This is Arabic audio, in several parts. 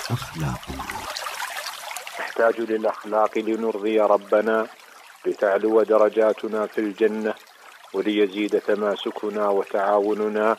أخلاقنا. نحتاج للأخلاق لنرضي ربنا، لتعلو درجاتنا في الجنة، وليزيد تماسكنا وتعاوننا.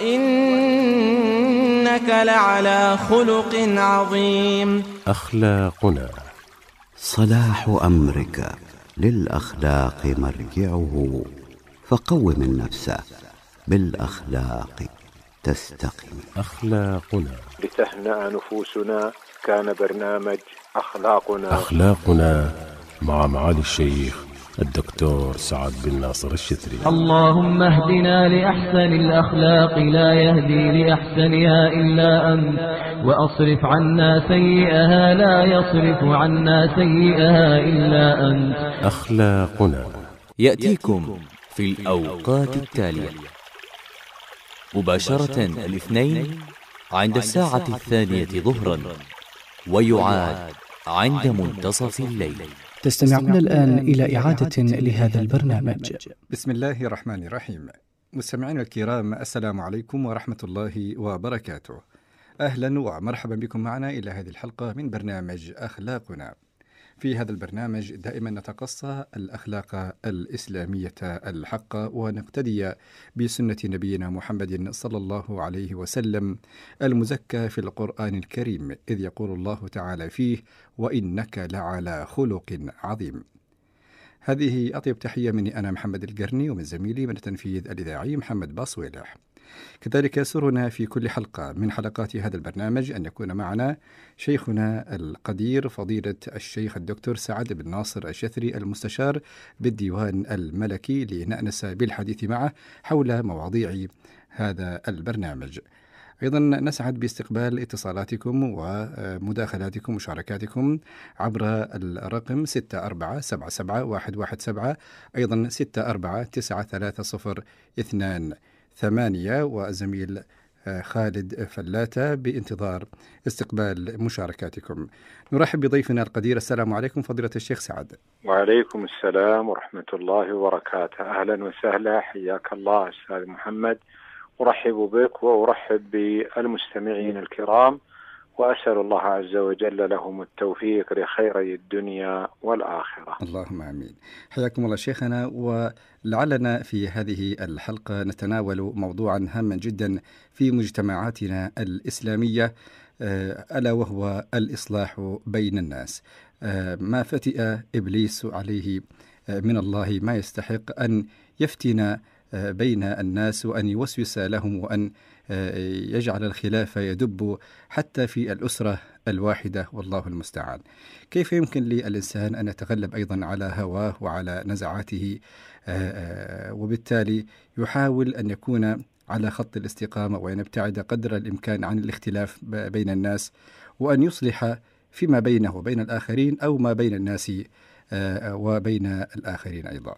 وإنك لعلى خلق عظيم. أخلاقنا. صلاح أمرك للأخلاق مرجعه، فقوم النفس بالأخلاق تستقم. أخلاقنا. لتهنأ نفوسنا كان برنامج أخلاقنا مع معالي الشيخ الدكتور سعد بن ناصر الشتري. اللهم اهدنا لأحسن الأخلاق، لا يهدي لأحسنها إلا أنت، وأصرف عنا سيئها، لا يصرف عنا سيئها إلا أنت. أخلاقنا يأتيكم في الأوقات التالية: مباشرة الاثنين عند الساعة 2 ظهرا، ويعاد عند منتصف الليل. تستمعون الآن إلى إعادة لهذا البرنامج. بسم الله الرحمن الرحيم. مستمعين الكرام، السلام عليكم ورحمة الله وبركاته. أهلا ومرحبا بكم معنا إلى هذه الحلقة من برنامج أخلاقنا. في هذا البرنامج دائما نتقصى الأخلاق الإسلامية الحقة، ونقتدي بسنة نبينا محمد صلى الله عليه وسلم المزكى في القرآن الكريم، إذ يقول الله تعالى فيه: وإنك لعلى خلق عظيم. هذه أطيب تحية مني أنا محمد القرني، ومن زميلي من التنفيذ الإذاعي محمد باصويلح. كذلك يسرنا في كل حلقة من حلقات هذا البرنامج أن يكون معنا شيخنا القدير فضيلة الشيخ الدكتور سعد بن ناصر الشتري، المستشار بالديوان الملكي، لنأنس بالحديث معه حول مواضيع هذا البرنامج. أيضا نسعد باستقبال اتصالاتكم ومداخلاتكم ومشاركاتكم عبر الرقم 64771117، أيضا 649302 وزميل خالد فلاتة بانتظار استقبال مشاركاتكم. نرحب بضيفنا القدير. السلام عليكم فضيلة الشيخ سعد. وعليكم السلام ورحمة الله وبركاته. أهلا وسهلا، حياك الله أستاذ محمد. أرحب بك وأرحب بالمستمعين الكرام، وأسأل الله عز وجل لهم التوفيق لخيري الدنيا والآخرة. اللهم آمين. حياكم الله شيخنا. ولعلنا في هذه الحلقة نتناول موضوعا هاما جدا في مجتمعاتنا الإسلامية، ألا وهو الإصلاح بين الناس. ما فتئ إبليس عليه من الله ما يستحق أن يفتن بين الناس، وأن يوسوس لهم، وأن يجعل الخلاف يدب حتى في الأسرة الواحدة، والله المستعان. كيف يمكن للإنسان أن يتغلب أيضا على هواه وعلى نزعاته، وبالتالي يحاول أن يكون على خط الاستقامة، وأن يبتعد قدر الإمكان عن الاختلاف بين الناس، وأن يصلح فيما بينه وبين الآخرين، أو ما بين الناس وبين الآخرين أيضا؟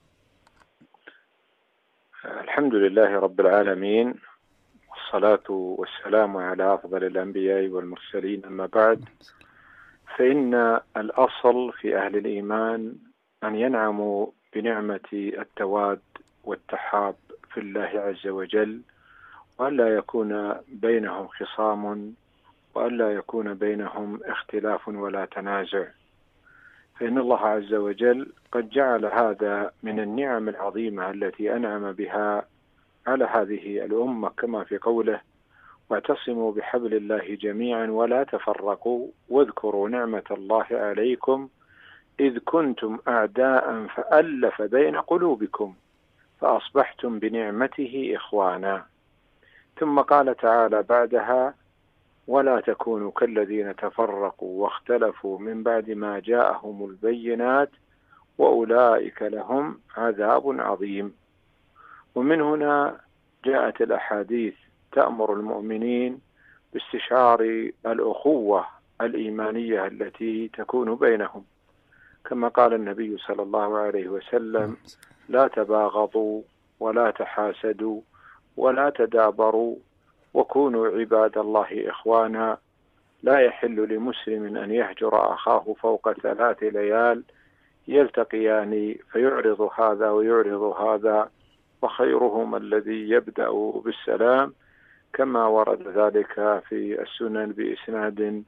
الحمد لله رب العالمين، والصلاة والسلام على أفضل الأنبياء والمرسلين، أما بعد، فإن الأصل في أهل الإيمان أن ينعموا بنعمة التواد والتحاب في الله عز وجل، وأن لا يكون بينهم خصام، وأن لا يكون بينهم اختلاف ولا تنازع. فإن الله عز وجل قد جعل هذا من النعم العظيمة التي أنعم بها على هذه الأمة، كما في قوله: واعتصموا بحبل الله جميعا ولا تفرقوا واذكروا نعمة الله عليكم إذ كنتم أعداء فألف بين قلوبكم فأصبحتم بنعمته إخوانا. ثم قال تعالى بعدها: ولا تكونوا كالذين تفرقوا واختلفوا من بعد ما جاءهم البينات وأولئك لهم عذاب عظيم. ومن هنا جاءت الأحاديث تأمر المؤمنين باستشعار الأخوة الإيمانية التي تكون بينهم، كما قال النبي صلى الله عليه وسلم: لا تباغضوا ولا تحاسدوا ولا تدابروا وكونوا عباد الله إخوانا. لا يحل لمسلم أن يهجر أخاه فوق 3 ليال يلتقيان فيعرض هذا ويعرض هذا، وخيرهما الذي يبدأ بالسلام، كما ورد ذلك في السنن بإسناد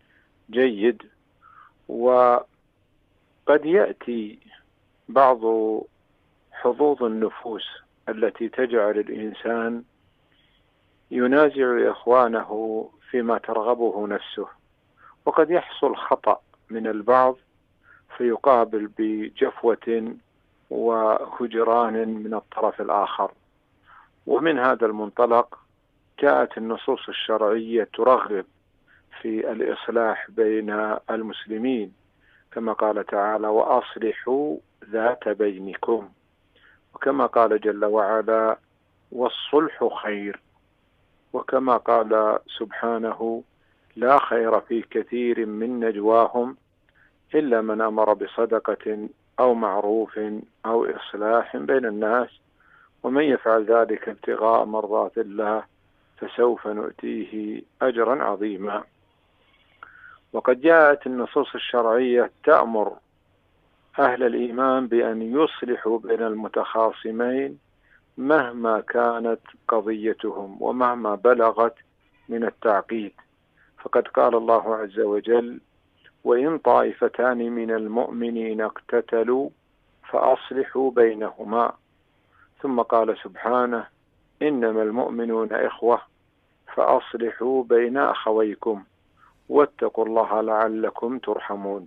جيد. وقد يأتي بعض حظوظ النفوس التي تجعل الإنسان ينازع إخوانه فيما ترغبه نفسه، وقد يحصل خطأ من البعض فيقابل بجفوة وهجران من الطرف الآخر. ومن هذا المنطلق جاءت النصوص الشرعية ترغب في الإصلاح بين المسلمين، كما قال تعالى: وأصلحوا ذات بينكم، وكما قال جل وعلا: والصلح خير، وكما قال سبحانه: لا خير في كثير من نجواهم إلا من أمر بصدقة أو معروف أو إصلاح بين الناس، ومن يفعل ذلك ابتغاء مرضات الله فسوف نؤتيه أجرا عظيما. وقد جاءت النصوص الشرعية تأمر أهل الإيمان بأن يصلحوا بين المتخاصمين مهما كانت قضيتهم ومهما بلغت من التعقيد. فقد قال الله عز وجل: وإن طائفتان من المؤمنين اقتتلوا فأصلحوا بينهما. ثم قال سبحانه: إنما المؤمنون إخوة فأصلحوا بين أخويكم واتقوا الله لعلكم ترحمون.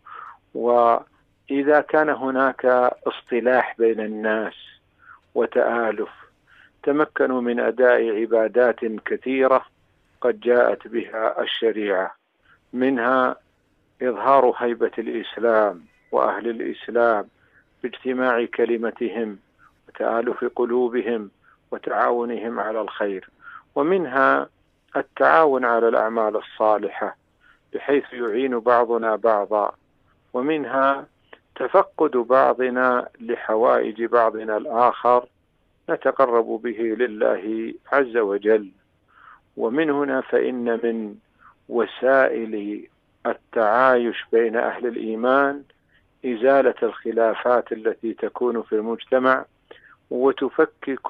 وإذا كان هناك اصطلاح بين الناس وتآلف، تمكنوا من أداء عبادات كثيرة قد جاءت بها الشريعة، منها إظهار هيبة الإسلام وأهل الإسلام باجتماع كلمتهم وتآلف قلوبهم وتعاونهم على الخير، ومنها التعاون على الأعمال الصالحة بحيث يعين بعضنا بعضا، ومنها تفقد بعضنا لحوائج بعضنا الآخر نتقرب به لله عز وجل. ومن هنا فإن من وسائل التعايش بين أهل الإيمان إزالة الخلافات التي تكون في المجتمع وتفكك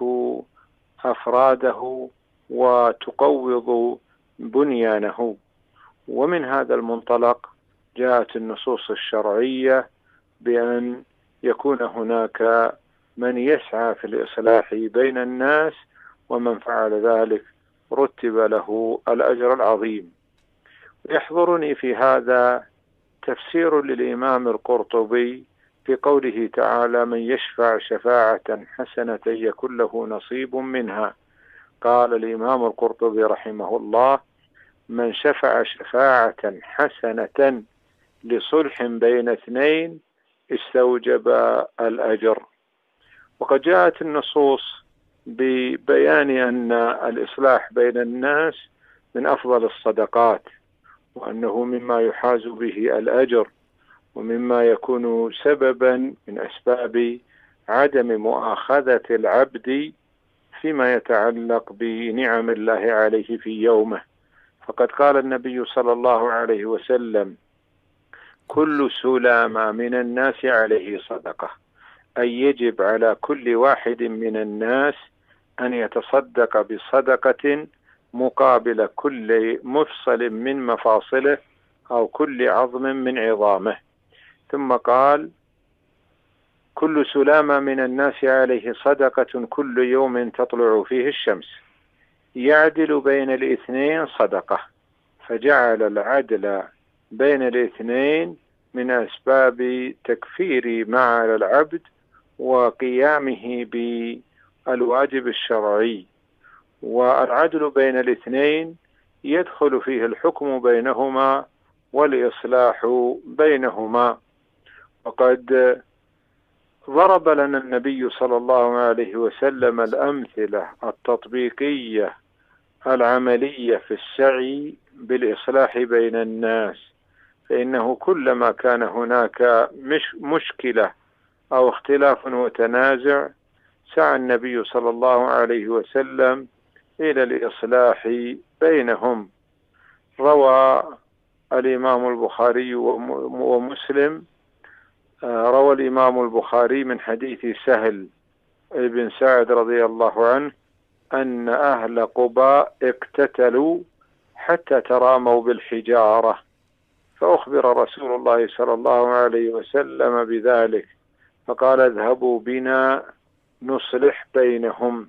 أفراده وتقوض بنيانه. ومن هذا المنطلق جاءت النصوص الشرعية بأن يكون هناك من يسعى في الإصلاح بين الناس، ومن فعل ذلك رتب له الأجر العظيم. يحضرني في هذا تفسير للإمام القرطبي في قوله تعالى: من يشفع شفاعة حسنة يكن له نصيب منها. قال الإمام القرطبي رحمه الله: من شفع شفاعة حسنة لصلح بين اثنين استوجب الأجر. وقد جاءت النصوص ببيان أن الإصلاح بين الناس من أفضل الصدقات، وأنه مما يحاز به الأجر، ومما يكون سببا من أسباب عدم مؤاخذة العبد فيما يتعلق بنعم الله عليه في يومه. فقد قال النبي صلى الله عليه وسلم: كل سلامة من الناس عليه صدقة، أي يجب على كل واحد من الناس أن يتصدق بصدقة مقابل كل مفصل من مفاصله أو كل عظم من عظامه. ثم قال: كل سلامة من الناس عليه صدقة كل يوم تطلع فيه الشمس، يعدل بين الاثنين صدقة. فجعل العدل بين الاثنين من أسباب تكفير ما على العبد وقيامه بالواجب الشرعي. والعدل بين الاثنين يدخل فيه الحكم بينهما والإصلاح بينهما. وقد ضرب لنا النبي صلى الله عليه وسلم الأمثلة التطبيقية العملية في السعي بالإصلاح بين الناس، فإنه كلما كان هناك مشكلة أو اختلاف وتنازع سعى النبي صلى الله عليه وسلم إلى الإصلاح بينهم. روى الإمام البخاري ومسلم، روى الإمام البخاري من حديث سهل بن سعد رضي الله عنه أن أهل قباء اقتتلوا حتى تراموا بالحجارة، فأخبر رسول الله صلى الله عليه وسلم بذلك، فقال اذهبوا بنا نصلح بينهم.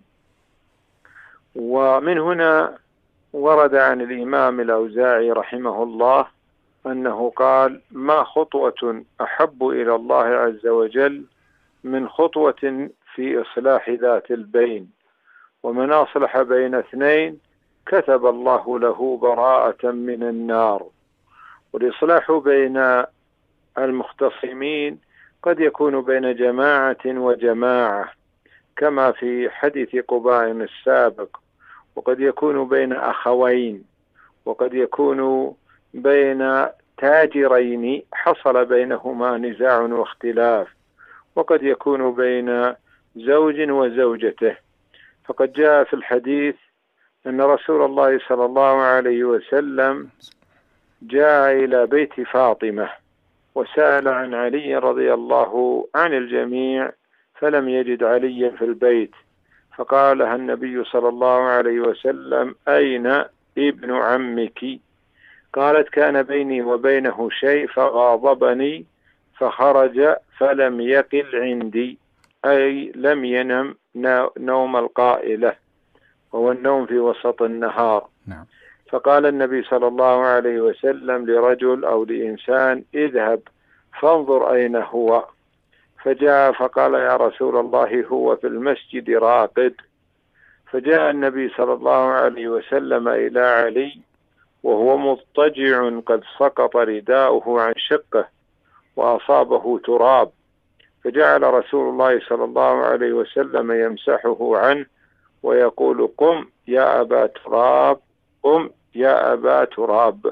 ومن هنا ورد عن الإمام الأوزاعي رحمه الله أنه قال: ما خطوة أحب إلى الله عز وجل من خطوة في إصلاح ذات البين، ومن أصلح بين اثنين كتب الله له براءة من النار. والإصلاح بين المختصمين قد يكون بين جماعة وجماعة كما في حديث قباء السابق، وقد يكون بين أخوين، وقد يكون بين تاجرين حصل بينهما نزاع واختلاف، وقد يكون بين زوج وزوجته. فقد جاء في الحديث أن رسول الله صلى الله عليه وسلم جاء إلى بيت فاطمة وسأل عن علي رضي الله عن الجميع، فلم يجد عليا في البيت، فقال لها النبي صلى الله عليه وسلم: أين ابن عمك؟ قالت: كان بيني وبينه شيء فغاضبني فخرج فلم يقل عندي، أي لم ينم نوم القائلة، وهو النوم في وسط النهار. نعم. فقال النبي صلى الله عليه وسلم لرجل أو لإنسان: اذهب فانظر أين هو. فجاء فقال: يا رسول الله هو في المسجد راقد. فجاء النبي صلى الله عليه وسلم إلى علي وهو مضطجع قد سقط رداؤه عن شقه وأصابه تراب، فجعل رسول الله صلى الله عليه وسلم يمسحه عنه ويقول: قم يا أبا تراب، قم يا أبا تراب.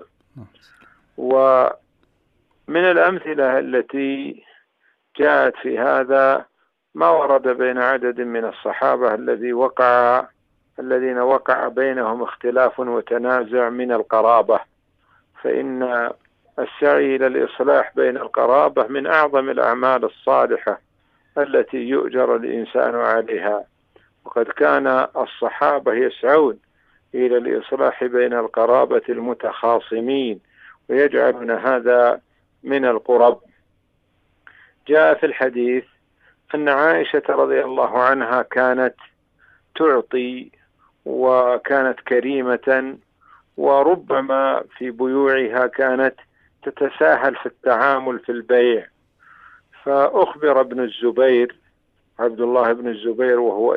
ومن الأمثلة التي جاءت في هذا ما ورد بين عدد من الصحابة الذين وقع بينهم اختلاف وتنازع من القرابة، فإن السعي إلى الإصلاح بين القرابة من أعظم الأعمال الصالحة التي يؤجر الإنسان عليها. وقد كان الصحابة يسعون إلى الإصلاح بين القرابة المتخاصمين ويجعلون هذا من القرب. جاء في الحديث أن عائشة رضي الله عنها كانت تعطي وكانت كريمة، وربما في بيوعها كانت تتساهل في التعامل في البيع. فأخبر ابن الزبير عبد الله بن الزبير وهو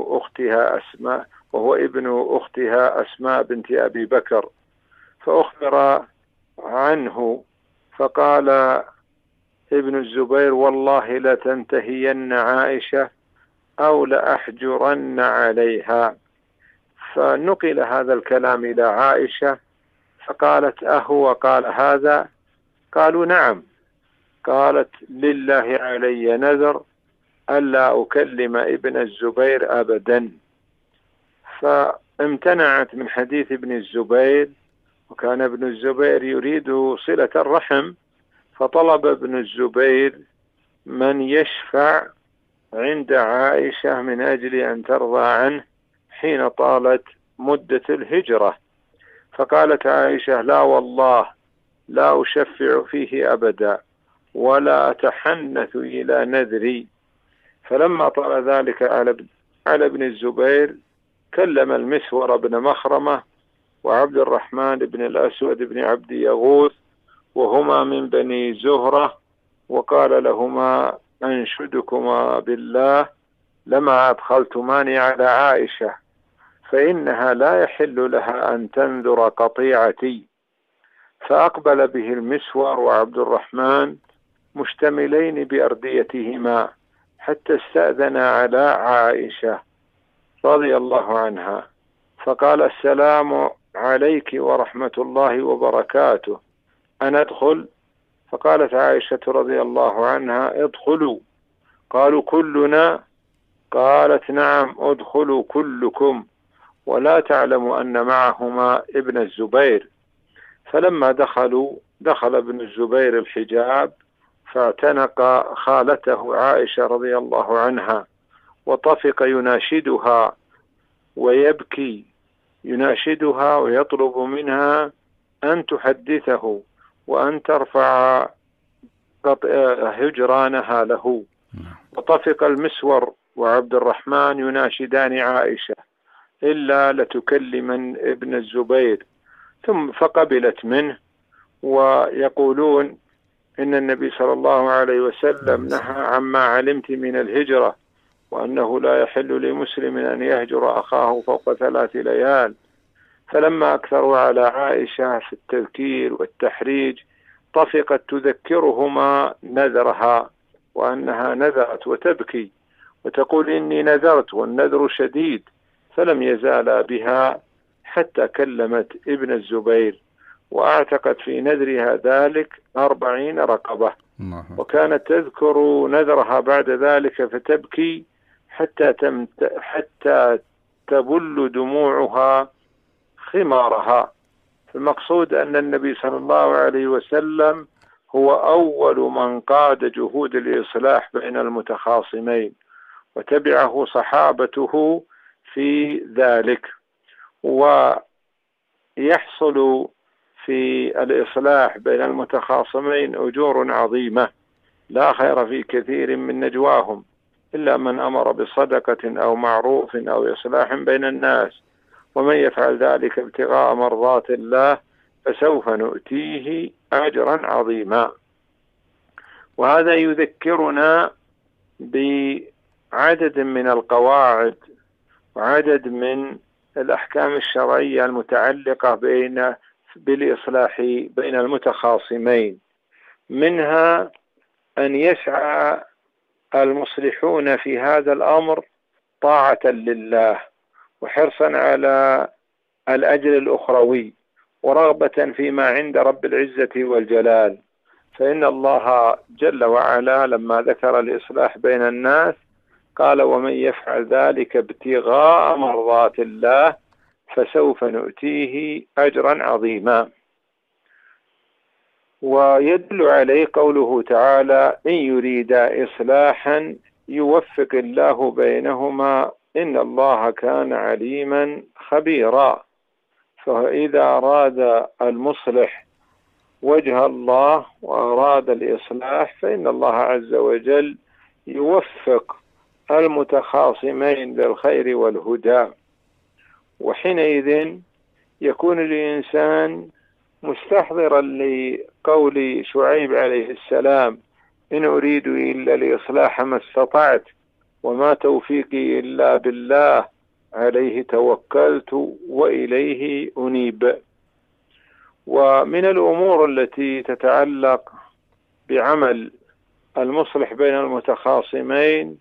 ابن أختها أسماء بنت أبي بكر، فأخبر عنه فقال ابن الزبير: والله لتنتهين عائشة أو لأحجرن عليها. فنقل هذا الكلام إلى عائشة فقالت: أهو قال هذا؟ قالوا: نعم. قالت: لله علي نذر ألا أكلم ابن الزبير أبدا. فامتنعت من حديث ابن الزبير، وكان ابن الزبير يريد صلة الرحم، فطلب ابن الزبير من يشفع عند عائشة من أجل أن ترضى عنه حين طالت مدة الهجرة. فقالت عائشة: لا والله لا أشفع فيه أبدا ولا أتحنث إلى نذري. فلما طال ذلك على ابن الزبير كلم المسور بن مخرمة وعبد الرحمن بن الأسود بن عبد يغوث وهما من بني زهرة، وقال لهما: أنشدكما بالله لما أدخلتماني على عائشة، فإنها لا يحل لها أن تنذر قطيعتي. فأقبل به المسور وعبد الرحمن مشتملين بأرديتهما حتى استأذنا على عائشة رضي الله عنها، فقال: السلام عليك ورحمة الله وبركاته، أنا أدخل؟ فقالت عائشة رضي الله عنها: ادخلوا. قالوا: كلنا؟ قالت: نعم، ادخلوا كلكم، ولا تعلم أن معهما ابن الزبير. فلما دخل ابن الزبير الحجاب فاعتنق خالته عائشة رضي الله عنها وطفق يناشدها ويبكي، يناشدها ويطلب منها أن تحدثه وأن ترفع هجرانها له. وطفق المسور وعبد الرحمن يناشدان عائشة إلا لتكلمن ابن الزبير، ثم فقبلت منه، ويقولون إن النبي صلى الله عليه وسلم نهى عما علمت من الهجرة، وأنه لا يحل لمسلم أن يهجر أخاه فوق 3 ليال. فلما أكثروا على عائشة في التذكير والتحريج طفقت تذكرهما نذرها، وأنها نذرت وتبكي وتقول إني نذرت والنذر شديد، فلم يزالا بها حتى كلمت ابن الزبير وأعتقت في نذرها ذلك 40 رقبة. وكانت تذكر نذرها بعد ذلك فتبكي حتى تبل دموعها خمارها. المقصود أن النبي صلى الله عليه وسلم هو أول من قاد جهود الإصلاح بين المتخاصمين، وتبعه صحابته في ذلك. ويحصل في الإصلاح بين المتخاصمين أجور عظيمة لا خير في كثير من نجواهم إلا من أمر بصدقة أو معروف أو إصلاح بين الناس، ومن يفعل ذلك ابتغاء مرضات الله فسوف نؤتيه أجرا عظيما. وهذا يذكرنا بعدد من القواعد وعدد من الأحكام الشرعية المتعلقة بالإصلاح بين المتخاصمين. منها أن يسعى المصلحون في هذا الأمر طاعة لله وحرصا على الأجر الأخروي ورغبة فيما عند رب العزة والجلال. فإن الله جل وعلا لما ذكر الإصلاح بين الناس قال ومن يفعل ذلك ابتغاء مرضات الله فسوف نؤتيه أجرا عظيما. ويدل عليه قوله تعالى إن يريدا إصلاحا يوفق الله بينهما إن الله كان عليما خبيرا. فإذا أراد المصلح وجه الله وأراد الإصلاح فإن الله عز وجل يوفق المتخاصمين للخير والهدى، وحينئذ يكون الإنسان مستحضرا لقول شعيب عليه السلام إن أريد إلا الإصلاح ما استطعت وما توفيقي إلا بالله عليه توكلت وإليه أنيب. ومن الأمور التي تتعلق بعمل المصلح بين المتخاصمين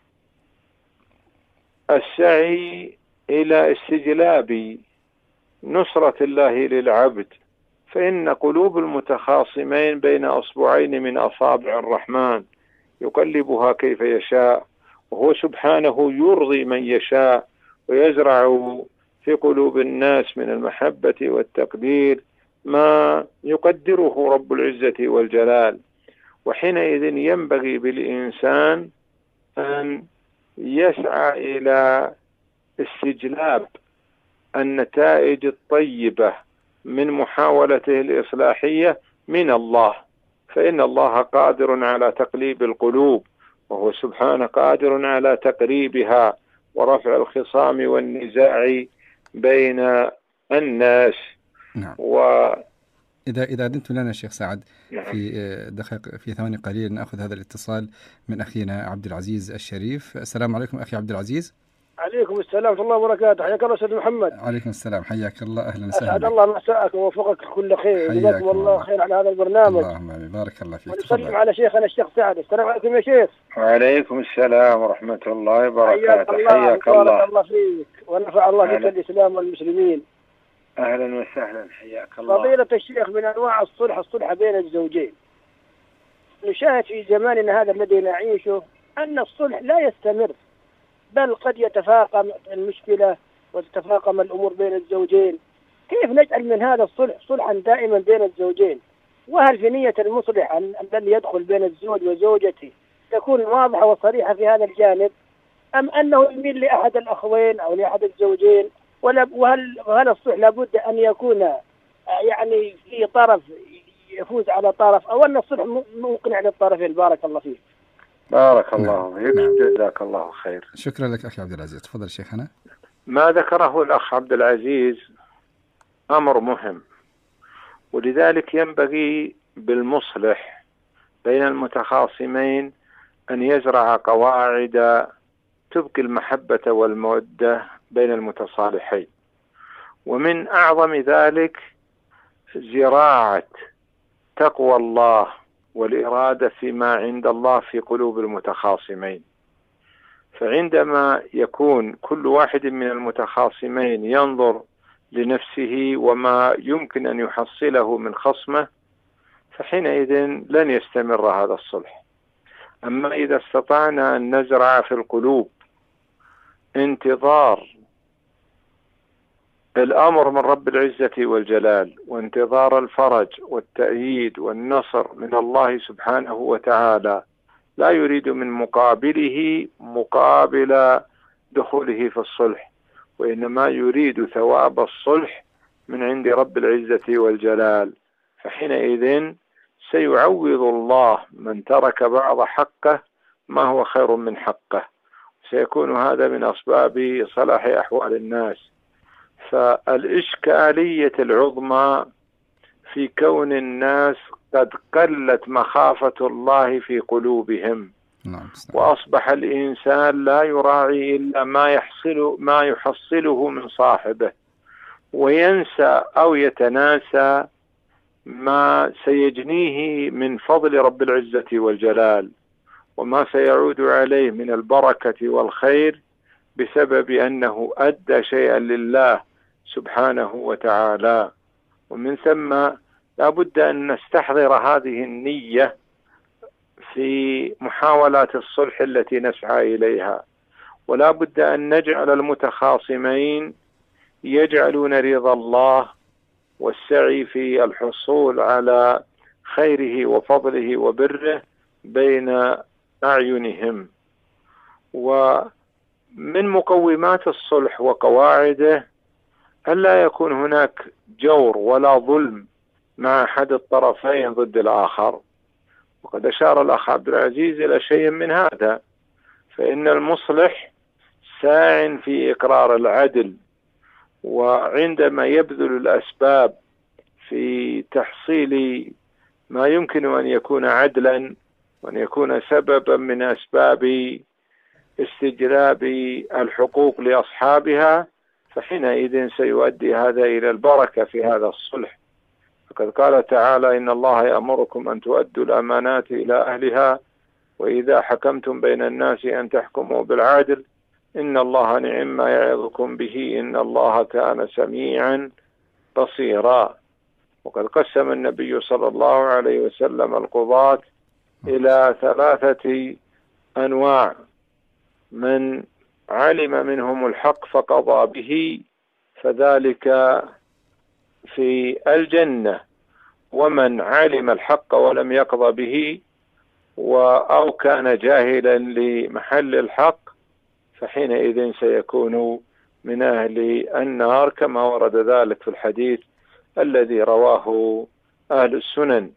السعي إلى استجلاب نصرة الله للعبد، فإن قلوب المتخاصمين بين أصبعين من أصابع الرحمن يقلبها كيف يشاء، وهو سبحانه يرضي من يشاء ويزرع في قلوب الناس من المحبة والتقدير ما يقدره رب العزة والجلال. وحينئذ ينبغي بالإنسان أن يسعى إلى استجلاب النتائج الطيبة من محاولته الإصلاحية من الله، فإن الله قادر على تقليب القلوب، وهو سبحانه قادر على تقريبها ورفع الخصام والنزاع بين الناس. نعم. إذا أذنت لنا شيخ سعد في دقائق في ثواني قليل نأخذ هذا الاتصال من أخينا عبد العزيز الشريف. السلام عليكم أخي عبد العزيز. عليكم السلام ورحمة الله وبركاته. حياك الله أستاذ محمد. عليكم السلام، حياك الله، أهلا وسهلا. أسعد الله مساءك ووفقك كل خير، جزاكم الله خير على هذا البرنامج. اللهم آمين، بارك الله فيك. ونسلم على شيخنا الشيخ سعد. السلام عليكم يا شيخ. وعليكم السلام ورحمة الله وبركاته. حياك الله، بارك الله فيك ونفع الله بك الإسلام والمسلمين. أهلا وسهلا، حياك الله. فضيلة الشيخ، من أنواع الصلح بين الزوجين. نشاهد في زماننا هذا الذي نعيشه أن الصلح لا يستمر، بل قد يتفاقم المشكلة وتتفاقم الأمور بين الزوجين. كيف نجعل من هذا الصلح صلحا دائما بين الزوجين؟ وهل في نية المصلح الذي يدخل بين الزوج وزوجته تكون واضحة وصريحة في هذا الجانب، أم أنه يميل لأحد الأخوين أو لأحد الزوجين؟ وهل الصلح لابد أن يكون يعني في طرف يفوز على طرف، أو أن الصلح مقنع للطرفين. بارك الله فيك. بارك الله فيك. جزاك الله خير. شكرا لك أخي عبد العزيز. تفضل شيخنا. ما ذكره الأخ عبد العزيز أمر مهم، ولذلك ينبغي بالمصلح بين المتخاصمين أن يزرع قواعد تبقي المحبة والمودة بين المتصالحين. ومن أعظم ذلك زراعة تقوى الله والإرادة فيما عند الله في قلوب المتخاصمين. فعندما يكون كل واحد من المتخاصمين ينظر لنفسه وما يمكن أن يحصله من خصمه، فحينئذ لن يستمر هذا الصلح. أما إذا استطعنا أن نزرع في القلوب انتظار الأمر من رب العزة والجلال، وانتظار الفرج والتأييد والنصر من الله سبحانه وتعالى، لا يريد من مقابله مقابل دخوله في الصلح، وإنما يريد ثواب الصلح من عند رب العزة والجلال، فحينئذ سيعوض الله من ترك بعض حقه ما هو خير من حقه، سيكون هذا من أسباب صلاح أحوال الناس. فالإشكالية العظمى في كون الناس قد قلت مخافة الله في قلوبهم، وأصبح الإنسان لا يراعي إلا ما يحصله من صاحبه، وينسى أو يتناسى ما سيجنيه من فضل رب العزة والجلال، وما سيعود عليه من البركة والخير بسبب أنه أدى شيئا لله سبحانه وتعالى. ومن ثم لا بد أن نستحضر هذه النية في محاولات الصلح التي نسعى إليها، ولا بد أن نجعل المتخاصمين يجعلون رضا الله والسعي في الحصول على خيره وفضله وبره بين أعينهم. ومن مقومات الصلح وقواعده ألا يكون هناك جور ولا ظلم مع أحد الطرفين ضد الآخر، وقد أشار الأخ عبد العزيز إلى شيء من هذا، فإن المصلح ساع في إقرار العدل، وعندما يبذل الأسباب في تحصيل ما يمكن أن يكون عدلا وأن يكون سببا من أسباب استجلاب الحقوق لأصحابها، فحينئذ سيؤدي هذا إلى البركة في هذا الصلح. فقد قال تعالى: إن الله يأمركم أن تؤدوا الأمانات إلى أهلها وإذا حكمتم بين الناس أن تحكموا بالعدل إن الله نعم ما يعظكم به إن الله كان سميعا بصيرا. وقد قسم النبي صلى الله عليه وسلم القضاة إلى 3 أنواع: من علم منهم الحق فقضى به فذلك في الجنة، ومن علم الحق ولم يقضى به أو كان جاهلا لمحل الحق فحينئذ سيكون من أهل النار، كما ورد ذلك في الحديث الذي رواه أهل السنن.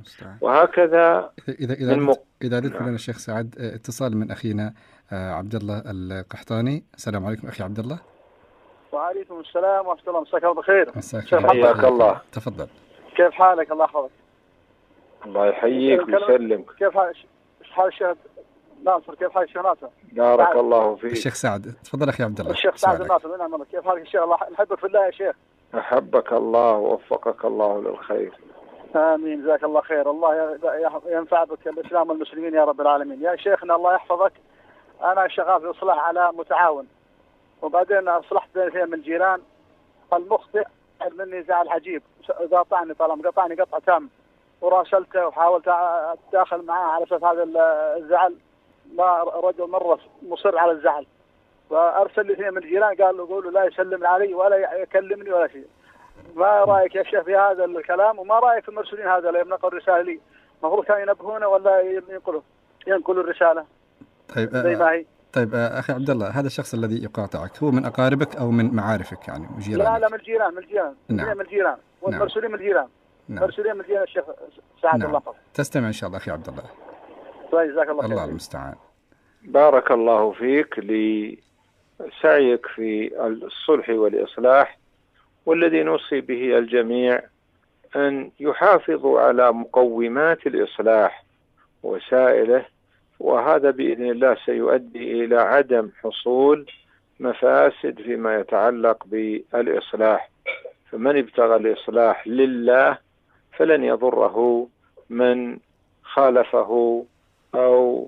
وهكذا إذا أردت لنا الشيخ سعد اتصال من أخينا عبد الله القحطاني. السلام عليكم أخي عبد الله. وعليكم السلام ورحمة الله. مساك الله بخير. حياك الله. تفضل. كيف حالك؟ الله يحفظك. الله يحييك ويسلمك. كيف حال الشيخ ناصر؟ كيف حال الشيخ ناصر؟ بارك الله فيك. الشيخ سعد تفضل أخي عبد الله. الشيخ سعد الناصر. نعم الله. كيف حالك الشيخ؟ الله نحبك في الله يا شيخ. أحبك الله ووفقك الله للخير. آمين. جزاك الله خير. الله ينفع بك الإسلام والمسلمين يا رب العالمين. يا شيخنا الله يحفظك، أنا شغال في إصلاح على متعاون، وبعدين أصلحت بين اثنين من الجيران، المخطئ مني زعل عجيب، قطعني قطع تام، وراسلته وحاولت أتداخل معاه على أساس هذا الزعل، ما رجل مرة مصر على الزعل، وأرسل لي اثنين من الجيران قالوا لا يسلم علي ولا يكلمني ولا شيء. ما رأيك يا شيخ في هذا الكلام؟ وما رأيك في المرسلين هذا اللي ينقل الرسالة لي؟ المفروض كانوا ينبهونه ولا ينقلوا الرسالة زي ما هي؟ طيب أخي عبد الله، هذا الشخص الذي يقاطعك هو من أقاربك أو من معارفك يعني وجيرانك؟ لا من الجيران. نعم. من الجيران والمرسلين من الجيران. مرسلين من دينا الشيخ سعد الله قبل. تستمع إن شاء الله أخي عبد الله. طيب جزاك الله خير. الله المستعان. بارك الله فيك لسعيك في الصلح والإصلاح، والذي نوصي به الجميع أن يحافظوا على مقومات الإصلاح وسائله، وهذا بإذن الله سيؤدي إلى عدم حصول مفاسد فيما يتعلق بالإصلاح. فمن ابتغى الإصلاح لله فلن يضره من خالفه أو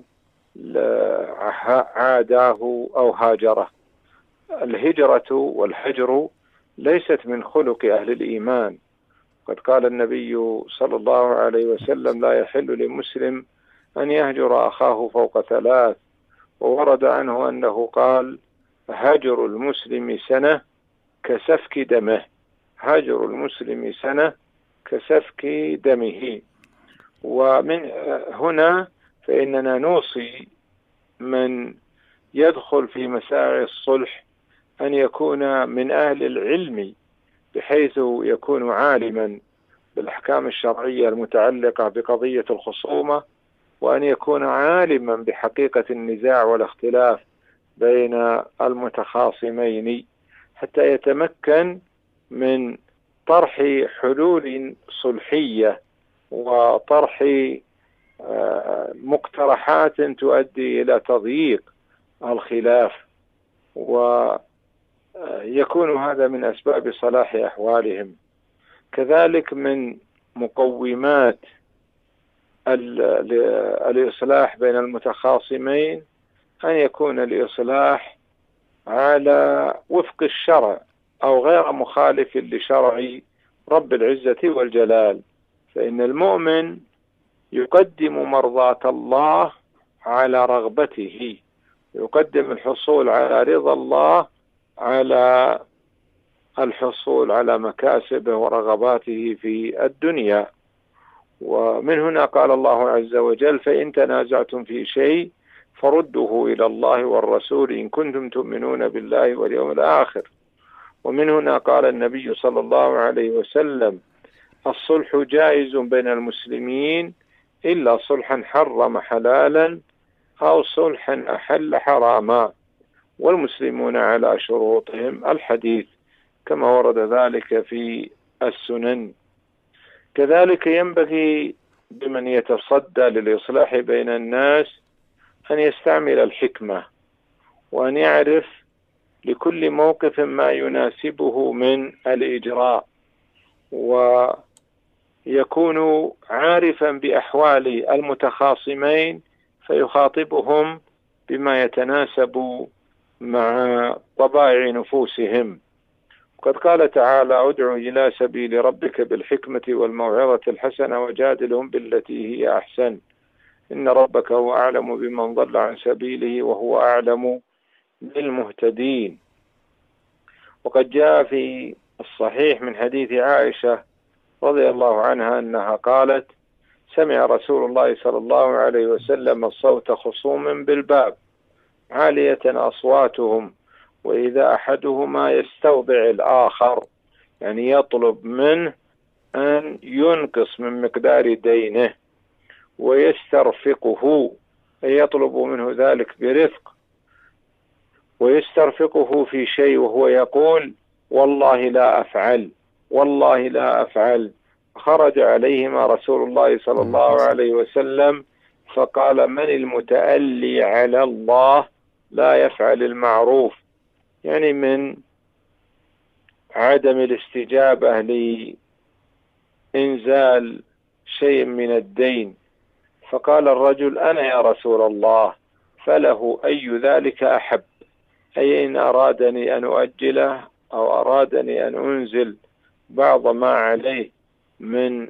عاداه أو هاجره. الهجرة والهجر ليست من خلق أهل الإيمان. قد قال النبي صلى الله عليه وسلم: لا يحل لمسلم أن يهجر أخاه فوق 3. وورد عنه أنه قال: هجر المسلم سنة كسفك دمه. هجر المسلم سنة كسفك دمه. ومن هنا فإننا نوصي من يدخل في مساعي الصلح أن يكون من أهل العلم، بحيث يكون عالما بالأحكام الشرعية المتعلقة بقضية الخصومة، وأن يكون عالما بحقيقة النزاع والاختلاف بين المتخاصمين، حتى يتمكن من طرح حلول صلحية وطرح مقترحات تؤدي إلى تضييق الخلاف، ويكون هذا من أسباب صلاح أحوالهم. كذلك من مقومات الإصلاح بين المتخاصمين أن يكون الإصلاح على وفق الشرع أو غير مخالف لشرع رب العزة والجلال. فإن المؤمن يقدم مرضاة الله على رغبته، يقدم الحصول على رضا الله على الحصول على مكاسبه ورغباته في الدنيا. ومن هنا قال الله عز وجل: فإن تنازعتم في شيء فردوه إلى الله والرسول إن كنتم تؤمنون بالله واليوم الآخر. ومن هنا قال النبي صلى الله عليه وسلم: الصلح جائز بين المسلمين إلا صلحا حرم حلالا أو صلحا أحل حراما، والمسلمون على شروطهم، الحديث، كما ورد ذلك في السنن. كذلك ينبغي بمن يتصدى للإصلاح بين الناس أن يستعمل الحكمة، وأن يعرف لكل موقف ما يناسبه من الإجراء، ويكون عارفا بأحوال المتخاصمين فيخاطبهم بما يتناسب مع طبائع نفوسهم. قد قال تعالى: ادع إلى سبيل ربك بالحكمة والموعظة الحسنة وجادلهم بالتي هي أحسن إن ربك هو أعلم بمن ضل عن سبيله وهو أعلم بالمهتدين. وقد جاء في الصحيح من حديث عائشة رضي الله عنها أنها قالت: سمع رسول الله صلى الله عليه وسلم الصوت خصوم بالباب عالية أصواتهم، وإذا أحدهما يستوضع الآخر، يعني يطلب منه أن ينقص من مقدار دينه، ويسترفقه، أي يطلب منه ذلك برفق، ويسترفقه في شيء وهو يقول: والله لا أفعل، والله لا أفعل. خرج عليهما رسول الله صلى الله عليه وسلم فقال: من المتألي على الله لا يفعل المعروف، يعني من عدم الاستجابة لإنزال شيء من الدين. فقال الرجل: أنا يا رسول الله، فله أي ذلك أحب، أي إن أرادني أن أؤجله أو أرادني أن أنزل بعض ما عليه من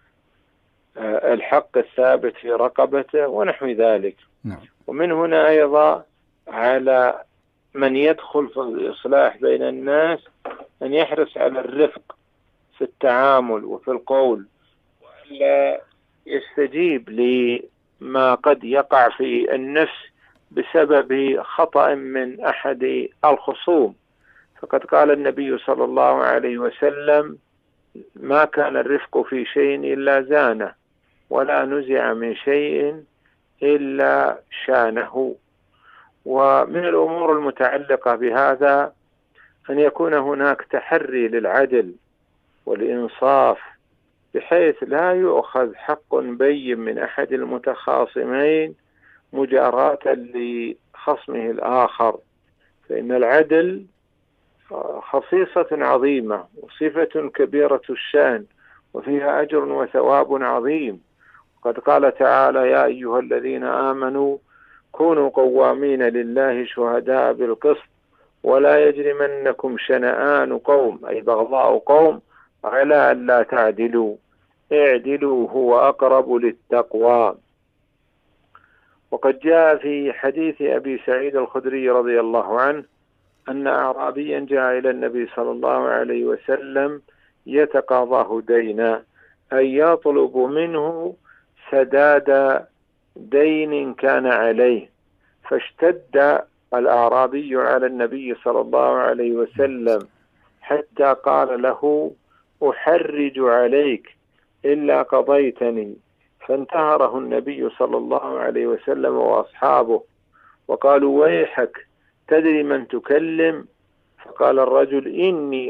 الحق الثابت في رقبته ونحو ذلك. ومن هنا أيضا على من يدخل في الإصلاح بين الناس أن يحرص على الرفق في التعامل وفي القول، وألا يستجيب لما قد يقع في النفس بسبب خطأ من أحد الخصوم. فقد قال النبي صلى الله عليه وسلم: ما كان الرفق في شيء إلا زانه، ولا نزع من شيء إلا شانه. ومن الأمور المتعلقة بهذا أن يكون هناك تحري للعدل والإنصاف، بحيث لا يؤخذ حق بين من أحد المتخاصمين مجاراة لخصمه الآخر، فإن العدل خصيصة عظيمة وصفة كبيرة الشان، وفيها أجر وثواب عظيم. قد قال تعالى: يا أيها الذين آمنوا كونوا قوامين لله شهداء بالقسط ولا يجرمنكم شنآن قوم، أي بغضاء قوم، على أن لا تعدلوا اعدلوا هو أقرب للتقوى. وقد جاء في حديث أبي سعيد الخدري رضي الله عنه أن أعرابيا جاء إلى النبي صلى الله عليه وسلم يتقاضاه دينا، أي يطلب منه سداد دين كان عليه، فاشتد الأعرابي على النبي صلى الله عليه وسلم حتى قال له: أحرج عليك إلا قضيتني، فانتهره النبي صلى الله عليه وسلم وأصحابه وقالوا: ويحك تدري من تكلم؟ فقال الرجل: إني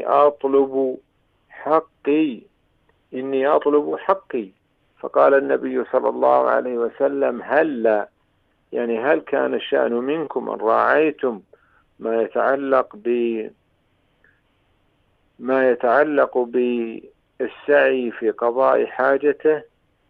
أطلب حقي. فقال النبي صلى الله عليه وسلم: هل كان الشأن منكم أن راعيتم ما يتعلق بالسعي في قضاء حاجته؟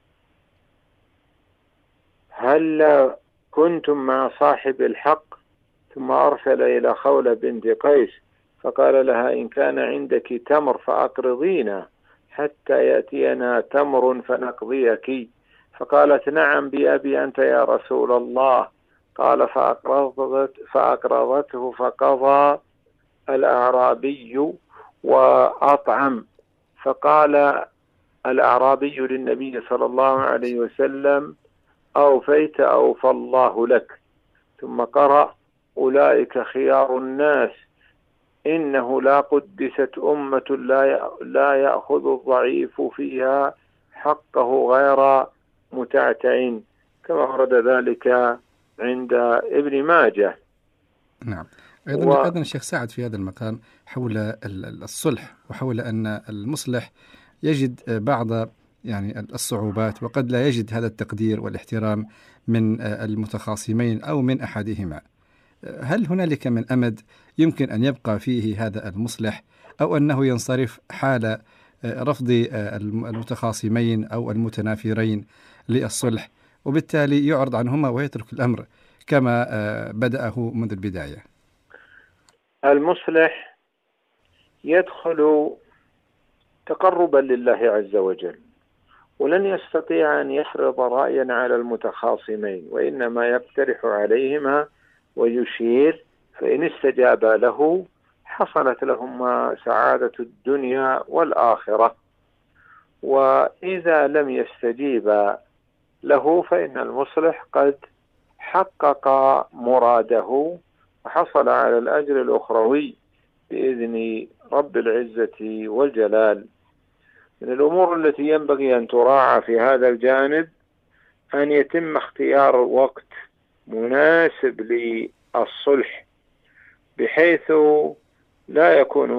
هل كنتم مع صاحب الحق؟ ثم أرسل إلى خولة بنت قيس فقال لها: إن كان عندك تمر فأقرضينا حتى يأتينا تمر فنقضيك. فقالت: نعم بأبي أنت يا رسول الله. قال: فأقرضته فقضى الأعرابي وأطعم. فقال الأعرابي للنبي صلى الله عليه وسلم: أوفيت أوفى الله لك. ثم قرأ: أولئك خيار الناس، إنه لا قدست أمة لا يأخذ الضعيف فيها حقه غير متعتع، كما ورد ذلك عند ابن ماجه. نعم. أيضا الشيخ سعد في هذا المقام حول الصلح، وحول أن المصلح يجد بعض الصعوبات، وقد لا يجد هذا التقدير والاحترام من المتخاصمين أو من أحدهما. هل هنالك من أمد يمكن أن يبقى فيه هذا المصلح، أو أنه ينصرف حال رفض المتخاصمين أو المتنافرين للصلح، وبالتالي يعرض عنهما ويترك الأمر كما بدأه منذ البداية؟ المصلح يدخل تقربا لله عز وجل، ولن يستطيع أن يفرض رأيا على المتخاصمين، وإنما يقترح عليهما ويشير، فإن استجاب له حصلت لهما سعادة الدنيا والآخرة، وإذا لم يستجيب له فإن المصلح قد حقق مراده وحصل على الأجر الأخروي بإذن رب العزة والجلال. من الأمور التي ينبغي أن تراعى في هذا الجانب أن يتم اختيار وقت مناسب للصلح، بحيث لا يكون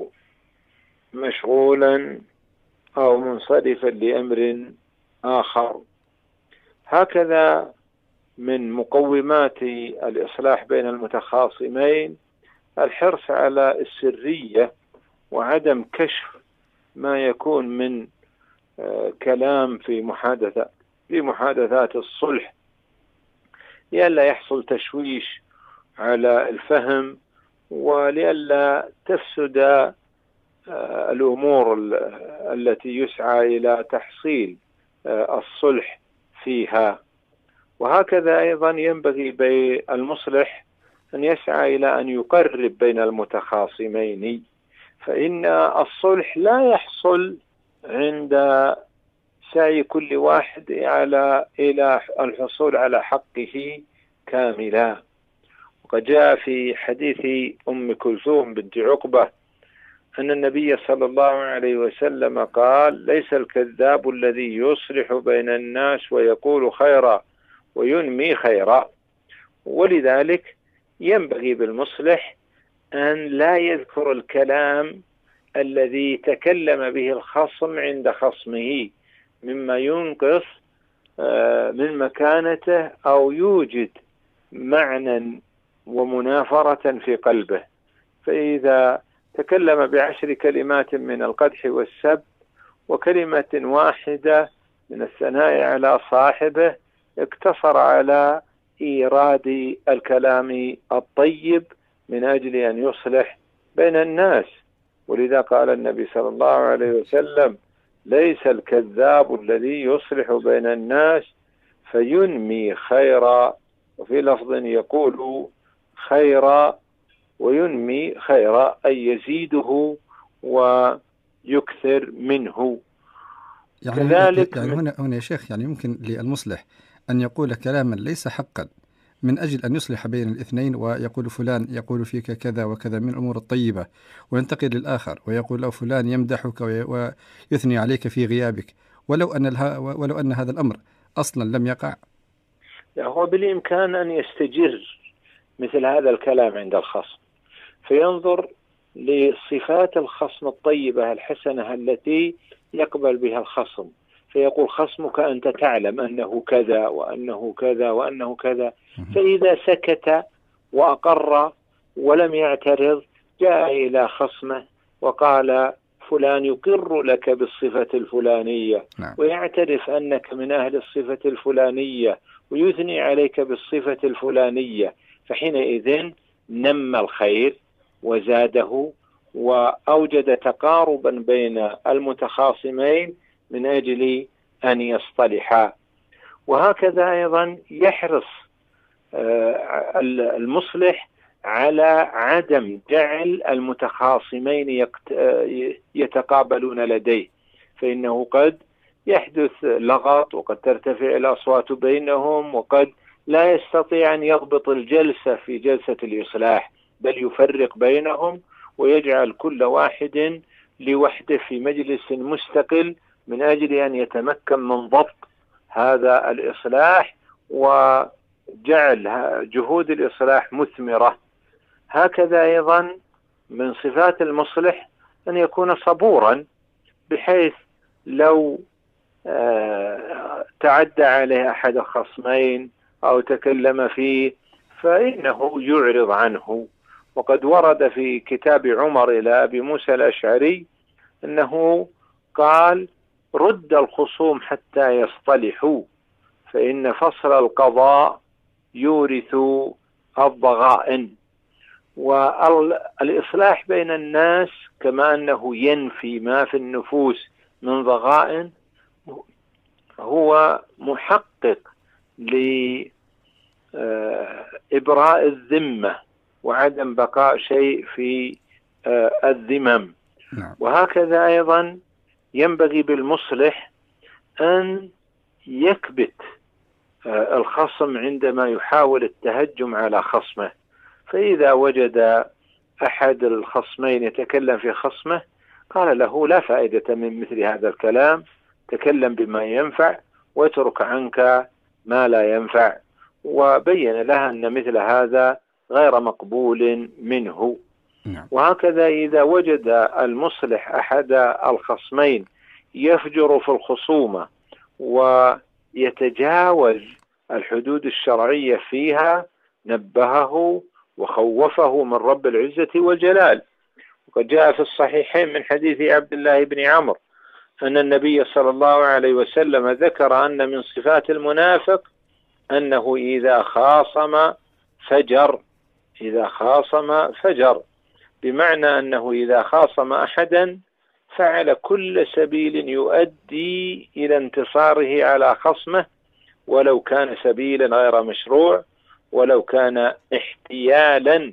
مشغولا أو منصرفا لأمر آخر. هكذا من مقومات الإصلاح بين المتخاصمين الحرص على السرية وعدم كشف ما يكون من كلام في محادثات الصلح، لئلا يحصل تشويش على الفهم، ولئلا تفسد الأمور التي يسعى إلى تحصيل الصلح فيها. وهكذا أيضا ينبغي بالمصلح أن يسعى إلى أن يقرب بين المتخاصمين، فإن الصلح لا يحصل عند سعي كل واحد إلى الحصول على حقه كاملا. وقد جاء في حديث أم كلثوم بنت عقبة أن النبي صلى الله عليه وسلم قال: ليس الكذاب الذي يصلح بين الناس ويقول خيرا وينمي خيرا. ولذلك ينبغي بالمصلح أن لا يذكر الكلام الذي تكلم به الخصم عند خصمه مما ينقص من مكانته أو يوجد معنى ومنافرة في قلبه. فإذا تكلم ب10 كلمات من القدح والسب وكلمة واحدة من الثناء على صاحبه، اقتصر على إيراد الكلام الطيب من أجل أن يصلح بين الناس. ولذا قال النبي صلى الله عليه وسلم: ليس الكذاب الذي يصلح بين الناس فينمي خيرا، وفي لفظ يقول خيرا وينمي خيرا، أي يزيده ويكثر منه. يعني كذلك هنا يا شيخ، يعني يمكن للمصلح أن يقول كلاما ليس حقا من أجل أن يصلح بين الاثنين، ويقول فلان يقول فيك كذا وكذا من الأمور الطيبة، وينتقل للآخر ويقول له فلان يمدحك ويثني عليك في غيابك، ولو أن هذا الأمر أصلا لم يقع. هو بالإمكان أن يستجر مثل هذا الكلام عند الخصم، فينظر لصفات الخصم الطيبة الحسنة التي يقبل بها الخصم، فيقول: خصمك أنت تعلم أنه كذا وأنه كذا وأنه كذا. فإذا سكت وأقر ولم يعترض، جاء إلى خصمه وقال: فلان يقر لك بالصفة الفلانية ويعترف أنك من أهل الصفة الفلانية ويثني عليك بالصفة الفلانية. فحينئذ نمى الخير وزاده وأوجد تقاربا بين المتخاصمين من أجل أن يصطلحا. وهكذا أيضا يحرص المصلح على عدم جعل المتخاصمين يتقابلون لديه، فإنه قد يحدث لغط وقد ترتفع الأصوات بينهم، وقد لا يستطيع أن يضبط الجلسة في جلسة الإصلاح، بل يفرق بينهم ويجعل كل واحد لوحده في مجلس مستقل من أجل أن يتمكن من ضبط هذا الإصلاح وجعل جهود الإصلاح مثمرة. هكذا أيضا من صفات المصلح أن يكون صبورا، بحيث لو تعدى عليه أحد الخصمين أو تكلم فيه فإنه يعرض عنه. وقد ورد في كتاب عمر إلى أبي موسى الأشعري أنه قال: رد الخصوم حتى يصطلحوا، فإن فصل القضاء يورث الضغائن. والإصلاح بين الناس كما أنه ينفي ما في النفوس من ضغائن هو محقق لإبراء الذمة وعدم بقاء شيء في الذمم. وهكذا أيضا ينبغي بالمصلح أن يكبت الخصم عندما يحاول التهجم على خصمه، فإذا وجد أحد الخصمين يتكلم في خصمه قال له: لا فائدة من مثل هذا الكلام، تكلم بما ينفع واترك عنك ما لا ينفع، وبين لها أن مثل هذا غير مقبول منه. وهكذا إذا وجد المصلح أحد الخصمين يفجر في الخصومة ويتجاوز الحدود الشرعية فيها، نبهه وخوفه من رب العزة والجلال. وقد جاء في الصحيحين من حديث عبد الله بن عمرو أن النبي صلى الله عليه وسلم ذكر أن من صفات المنافق أنه إذا خاصم فجر، بمعنى أنه إذا خاصم أحدا فعل كل سبيل يؤدي إلى انتصاره على خصمه، ولو كان سبيلا غير مشروع، ولو كان احتيالا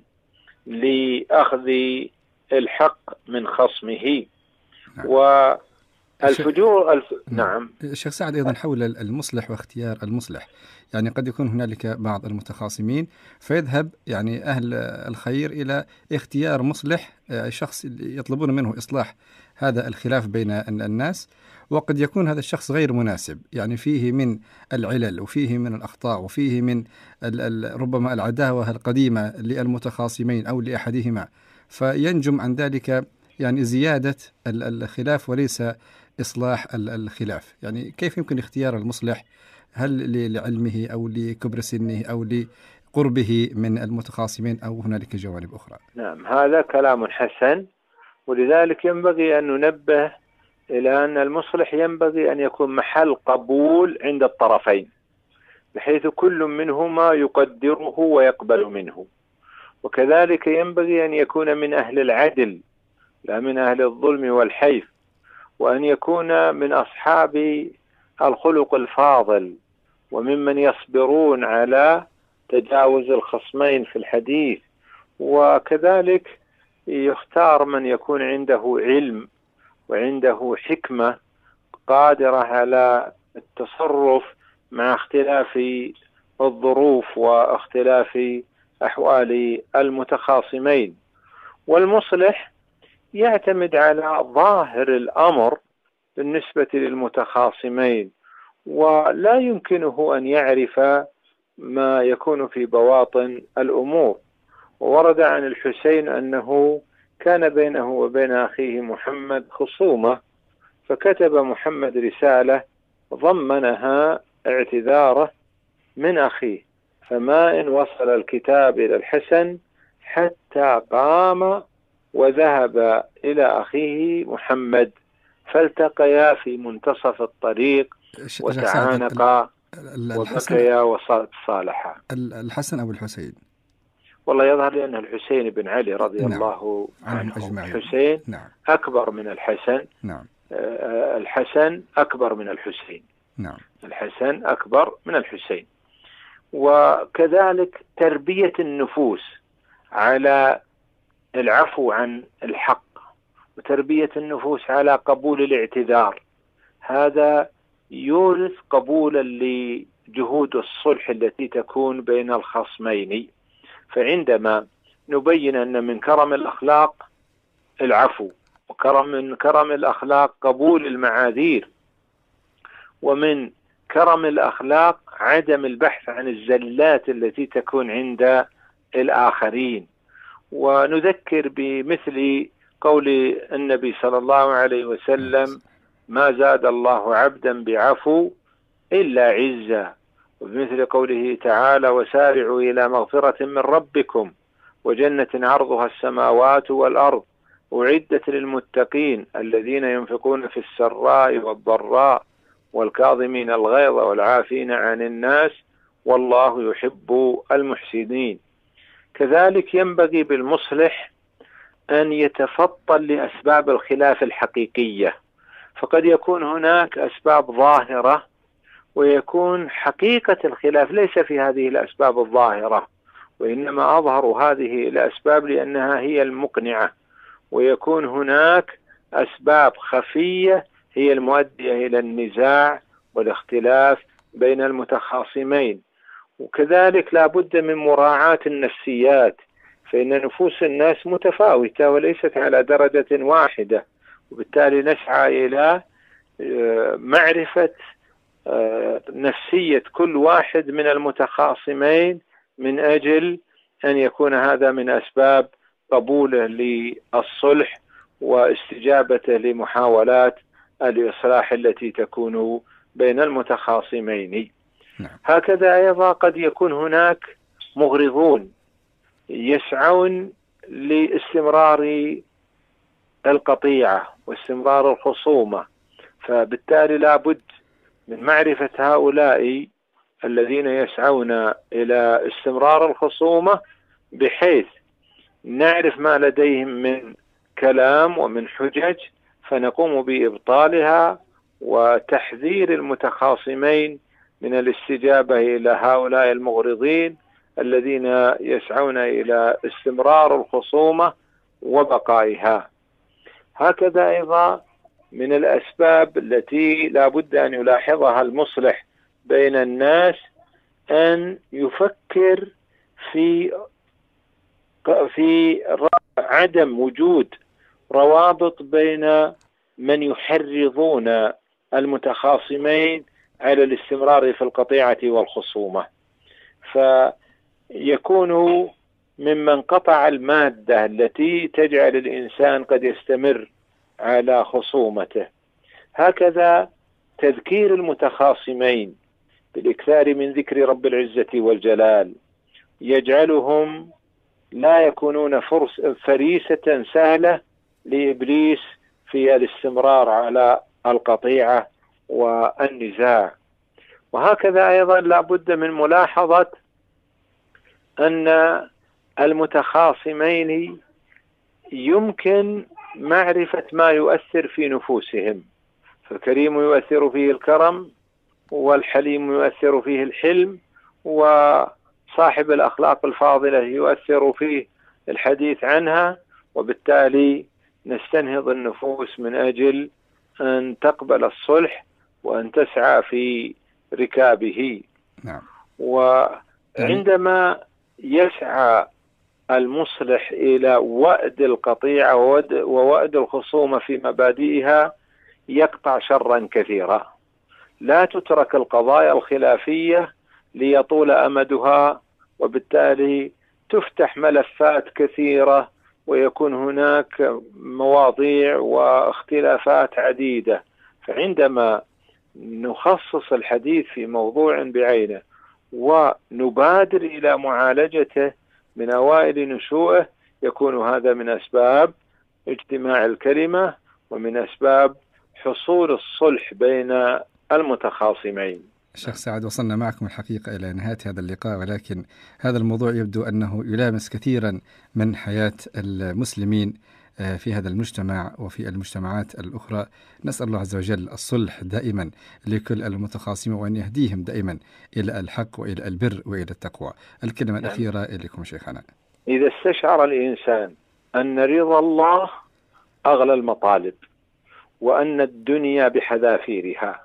لأخذ الحق من خصمه. نعم الشيخ سعد، أيضا حول المصلح واختيار المصلح، يعني قد يكون هنالك بعض المتخاصمين فيذهب يعني أهل الخير إلى اختيار مصلح، شخص يطلبون منه إصلاح هذا الخلاف بين الناس، وقد يكون هذا الشخص غير مناسب، يعني فيه من العلل وفيه من الأخطاء وفيه من ربما العداوة القديمة للمتخاصمين أو لأحدهما، فينجم عن ذلك يعني زيادة الخلاف وليس إصلاح الخلاف. يعني كيف يمكن اختيار المصلح؟ هل لعلمه أو لكبر سنه أو لقربه من المتخاصمين أو هنالك جوانب أخرى؟ نعم، هذا كلام حسن، ولذلك ينبغي أن ننبه إلى أن المصلح ينبغي أن يكون محل قبول عند الطرفين، بحيث كل منهما يقدره ويقبل منه، وكذلك ينبغي أن يكون من أهل العدل لا من أهل الظلم والحيف، وأن يكون من أصحاب الخلق الفاضل وممن يصبرون على تجاوز الخصمين في الحديث، وكذلك يختار من يكون عنده علم وعنده حكمة قادرة على التصرف مع اختلاف الظروف واختلاف أحوال المتخاصمين. والمصلح يعتمد على ظاهر الأمر بالنسبة للمتخاصمين، ولا يمكنه أن يعرف ما يكون في بواطن الأمور. وورد عن الحسين أنه كان بينه وبين أخيه محمد خصومة، فكتب محمد رسالة ضمنها اعتذاره من أخيه، فما إن وصل الكتاب إلى الحسن حتى قام وذهب إلى أخيه محمد، فالتقيا في منتصف الطريق وتعانقا وبكيا وصالحا. الحسن أو الحسين؟ والله يظهر لي أن الحسين بن علي رضي الله عنه الحسين أكبر من الحسن. الحسن أكبر من الحسين. الحسن أكبر من الحسين. وكذلك تربية النفوس على العفو عن الحق، وتربية النفوس على قبول الاعتذار، هذا يورث قبولا لجهود الصلح التي تكون بين الخصمين. فعندما نبين أن من كرم الأخلاق العفو، من كرم الأخلاق قبول المعاذير، ومن كرم الأخلاق عدم البحث عن الزلات التي تكون عند الآخرين. ونذكر بمثل قول النبي صلى الله عليه وسلم: ما زاد الله عبدا بعفو إلا عزا، وبمثل قوله تعالى: وسارعوا إلى مغفرة من ربكم وجنة عرضها السماوات والأرض أعدت للمتقين الذين ينفقون في السراء والضراء والكاظمين الغيظ والعافين عن الناس والله يحب المحسنين. كذلك ينبغي بالمصلح أن يتفطن لأسباب الخلاف الحقيقية، فقد يكون هناك أسباب ظاهرة ويكون حقيقة الخلاف ليس في هذه الأسباب الظاهرة، وإنما أظهر هذه الأسباب لأنها هي المقنعة، ويكون هناك أسباب خفية هي المؤدية إلى النزاع والاختلاف بين المتخاصمين. وكذلك لا بد من مراعاة النفسيات، فإن نفوس الناس متفاوتة وليست على درجة واحدة، وبالتالي نسعى إلى معرفة نفسية كل واحد من المتخاصمين من أجل أن يكون هذا من أسباب قبوله للصلح واستجابته لمحاولات الإصلاح التي تكون بين المتخاصمين. هكذا أيضا قد يكون هناك مغرضون يسعون لاستمرار القطيعة واستمرار الخصومة، فبالتالي لا بد من معرفة هؤلاء الذين يسعون إلى استمرار الخصومة، بحيث نعرف ما لديهم من كلام ومن حجج فنقوم بإبطالها وتحذير المتخاصمين من الاستجابة إلى هؤلاء المغرضين الذين يسعون إلى استمرار الخصومة وبقائها. هكذا أيضا من الأسباب التي لا بد أن يلاحظها المصلح بين الناس أن يفكر في عدم وجود روابط بين من يحرضون المتخاصمين على الاستمرار في القطيعة والخصومة، فيكون ممن قطع المادة التي تجعل الإنسان قد يستمر على خصومته. هكذا تذكير المتخاصمين بالإكثار من ذكر رب العزة والجلال يجعلهم لا يكونون فريسة سهلة لإبليس في الاستمرار على القطيعة والنزاع. وهكذا أيضا لا بد من ملاحظة أن المتخاصمين يمكن معرفة ما يؤثر في نفوسهم، فالكريم يؤثر فيه الكرم، والحليم يؤثر فيه الحلم، وصاحب الأخلاق الفاضلة يؤثر فيه الحديث عنها، وبالتالي نستنهض النفوس من أجل أن تقبل الصلح وأن تسعى في ركابه. نعم. وعندما يسعى المصلح إلى وأد القطيعة ووأد الخصومة في مبادئها يقطع شرا كثيرا. لا تترك القضايا الخلافية ليطول أمدها، وبالتالي تفتح ملفات كثيرة ويكون هناك مواضيع واختلافات عديدة. فعندما نخصص الحديث في موضوع بعينه ونبادر إلى معالجته من أوائل نشوئه يكون هذا من أسباب اجتماع الكلمة ومن أسباب حصول الصلح بين المتخاصمين. شيخ سعد، وصلنا معكم الحقيقة إلى نهاية هذا اللقاء، ولكن هذا الموضوع يبدو أنه يلامس كثيرا من حياة المسلمين في هذا المجتمع وفي المجتمعات الأخرى. نسأل الله عز وجل الصلح دائما لكل المتخاصمين، وأن يهديهم دائما إلى الحق وإلى البر وإلى التقوى. الكلمة الأخيرة إليكم شيخنا. إذا استشعر الإنسان أن رضا الله أغلى المطالب، وأن الدنيا بحذافيرها،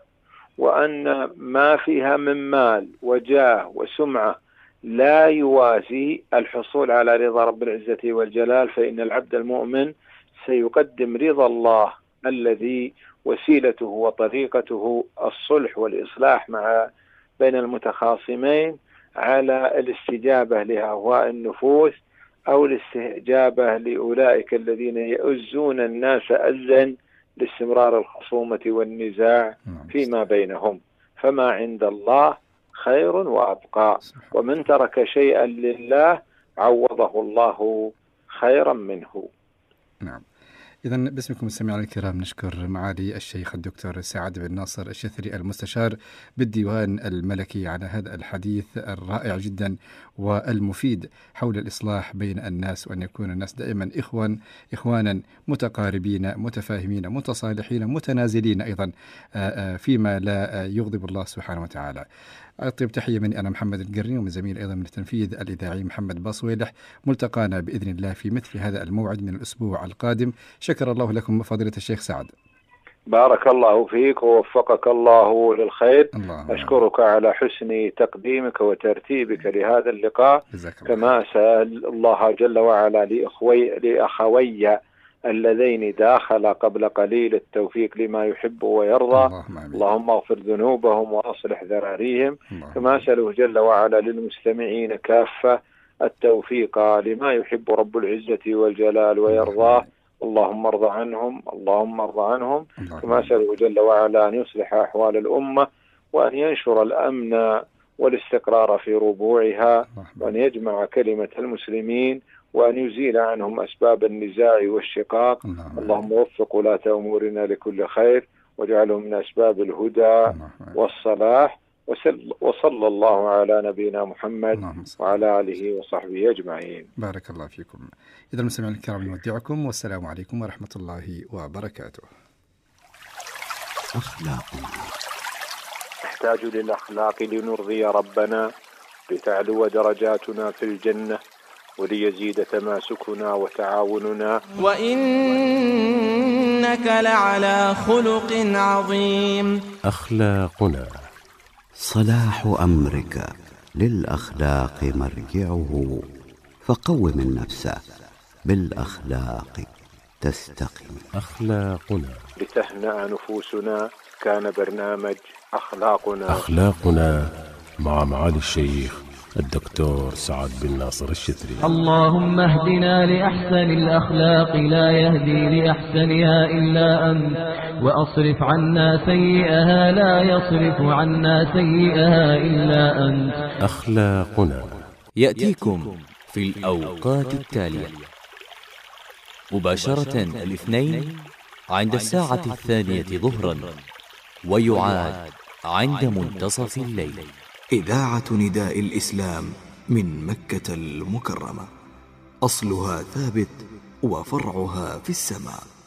وأن ما فيها من مال وجاه وسمعة لا يوازي الحصول على رضا رب العزة والجلال، فإن العبد المؤمن سيقدم رضا الله الذي وسيلته وطريقته الصلح والإصلاح بين المتخاصمين على الاستجابة لأهواء النفوس أو الاستجابة لأولئك الذين يؤزون الناس أزا لاستمرار الخصومة والنزاع فيما بينهم. فما عند الله خير وأبقى، ومن ترك شيئا لله عوضه الله خيرا منه. نعم. إذن باسمكم السميعين الكرام نشكر معالي الشيخ الدكتور سعد بن ناصر الشثري المستشار بالديوان الملكي على هذا الحديث الرائع جدا والمفيد حول الإصلاح بين الناس، وأن يكون الناس دائما إخوانا متقاربين متفاهمين متصالحين متنازلين أيضا فيما لا يغضب الله سبحانه وتعالى. أطيب تحية مني أنا محمد القرني، ومن زميل أيضا من التنفيذ الإذاعي محمد باصويلح. ملتقانا بإذن الله في مثل هذا الموعد من الأسبوع القادم. شكر الله لكم فضيلة الشيخ سعد. بارك الله فيك ووفقك الله للخير. أشكرك على حسن تقديمك وترتيبك لهذا اللقاء، كما أسأل الله جل وعلا لأخوي اللذين داخل قبل قليل التوفيق لما يحب ويرضى. اللهم اغفر ذنوبهم وأصلح ذراريهم. كما أسأله جل وعلا للمستمعين كافة التوفيق لما يحب رب العزة والجلال ويرضاه. اللهم ارض عنهم، اللهم ارض عنهم. كما أسأله جل وعلا أن يصلح أحوال الأمة، وأن ينشر الأمن والاستقرار في ربوعها، وأن يجمع كلمة المسلمين، وأن يزيل عنهم أسباب النزاع والشقاق. اللهم وفق ولاة أمورنا لكل خير، واجعلهم من أسباب الهدى والصلاح. وصلى الله على نبينا محمد وعلى آله وصحبه أجمعين. بارك الله فيكم. إذا المستمعين الكرام نودعكم، والسلام عليكم ورحمة الله وبركاته. أخلاقنا نحتاج للأخلاق لنرضي ربنا، لتعلو درجاتنا في الجنة، وليزيد تماسكنا وتعاوننا. وإن وإنك لعلى خلق عظيم. أخلاقنا. صلاح أمرك للأخلاق مرجعه، فقوم النفس بالأخلاق تستقم. أخلاقنا. لتهنأ نفوسنا كان برنامج أخلاقنا مع معالي الشيخ الدكتور سعد بن ناصر الشتري. اللهم اهدنا لأحسن الأخلاق لا يهدي لأحسنها إلا أنت، وأصرف عنا سيئها لا يصرف عنا سيئها إلا أنت. أخلاقنا يأتيكم في الأوقات التالية: مباشرة الاثنين عند الساعة 2 ظهرا، ويعاد عند منتصف الليل. إذاعة نداء الإسلام من مكة المكرمة، أصلها ثابت وفرعها في السماء.